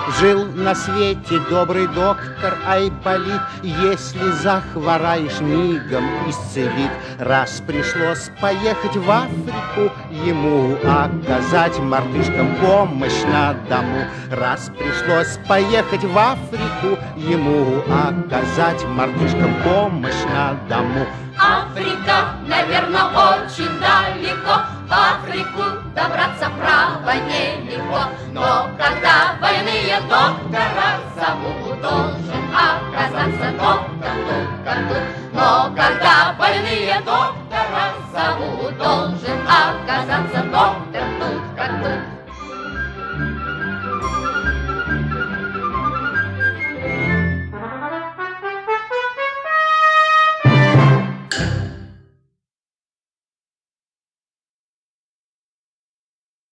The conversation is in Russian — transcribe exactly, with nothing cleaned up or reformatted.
Жил на свете добрый доктор Айболит, если захвораешь, мигом исцелит. Раз пришлось поехать в Африку, ему оказать мартышкам помощь на дому. Раз пришлось поехать в Африку, ему оказать мартышкам помощь на дому. Африка, наверное, очень далеко, в Африку добраться право нелегко. Но когда больные доктора зовут, должен оказаться доктор, доктор тут. Но когда больные доктора зовут, должен оказаться доктор.